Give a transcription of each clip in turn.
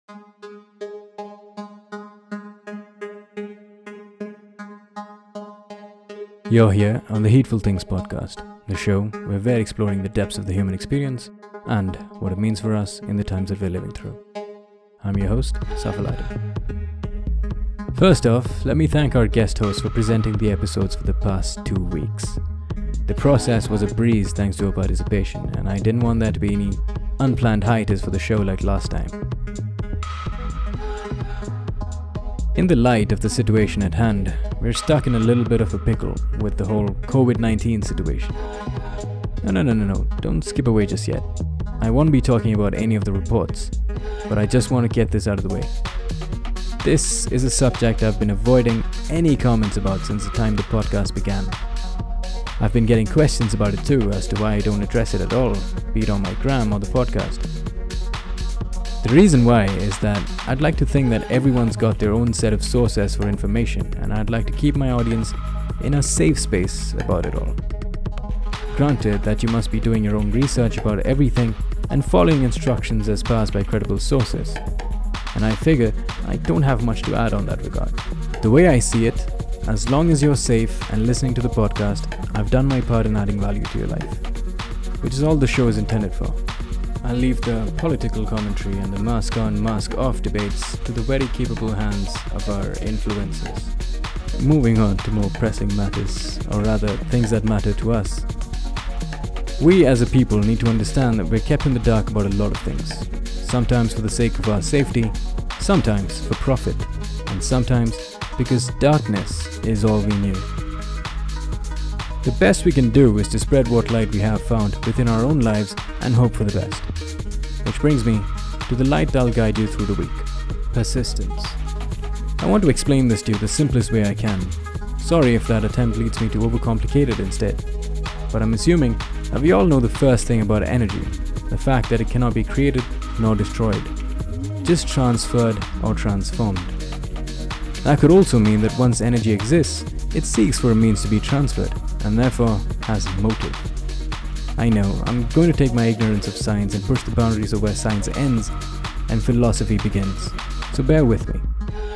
You're here on the Heatful Things podcast, the show where we're exploring the depths of the human experience and what it means for us in the times that we're living through. I'm your host, Safalada. First off, let me thank our guest host for presenting the episodes for the past 2 weeks. The process was a breeze thanks to her participation, and I didn't want there to be any unplanned hiatus for the show like last time. In the light of the situation at hand, we're stuck in a little bit of a pickle with the whole COVID-19 situation. No, don't skip away just yet. I won't be talking about any of the reports, but I just want to get this out of the way. This is a subject I've been avoiding any comments about since the time the podcast began. I've been getting questions about it too as to why I don't address it at all, be it on my gram or the podcast. The reason why is that I'd like to think that everyone's got their own set of sources for information, and I'd like to keep my audience in a safe space about it all. Granted that you must be doing your own research about everything and following instructions as passed by credible sources, and I figure I don't have much to add on that regard. The way I see it, as long as you're safe and listening to the podcast, I've done my part in adding value to your life, which is all the show is intended for. I'll leave the political commentary and the mask on, mask off debates to the very capable hands of our influencers. Moving on to more pressing matters, or rather things that matter to us. We as a people need to understand that we're kept in the dark about a lot of things. Sometimes for the sake of our safety, sometimes for profit, and sometimes because darkness is all we knew. The best we can do is to spread what light we have found within our own lives and hope for the best. Which brings me to the light that'll guide you through the week. Persistence. I want to explain this to you the simplest way I can. Sorry if that attempt leads me to overcomplicate it instead. But I'm assuming that we all know the first thing about energy, the fact that it cannot be created nor destroyed, just transferred or transformed. That could also mean that once energy exists, it seeks for a means to be transferred, and therefore has motive. I know, I'm going to take my ignorance of science and push the boundaries of where science ends and philosophy begins, so bear with me.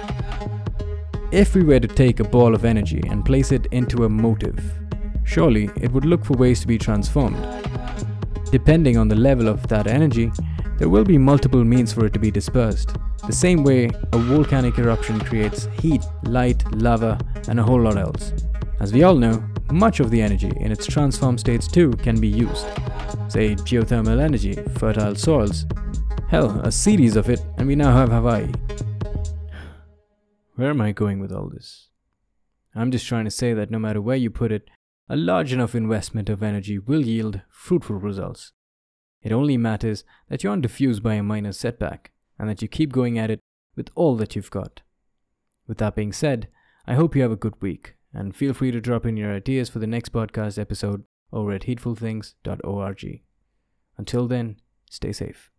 If we were to take a ball of energy and place it into a motive, surely it would look for ways to be transformed. Depending on the level of that energy, there will be multiple means for it to be dispersed. The same way a volcanic eruption creates heat, light, lava, and a whole lot else. As we all know, much of the energy in its transformed states too can be used. Say geothermal energy, fertile soils. Hell, a series of it, and we now have Hawaii. Where am I going with all this? I'm just trying to say that no matter where you put it, a large enough investment of energy will yield fruitful results. It only matters that you aren't diffused by a minor setback, and that you keep going at it with all that you've got. With that being said, I hope you have a good week, and feel free to drop in your ideas for the next podcast episode over at heatfulthings.org. Until then, stay safe.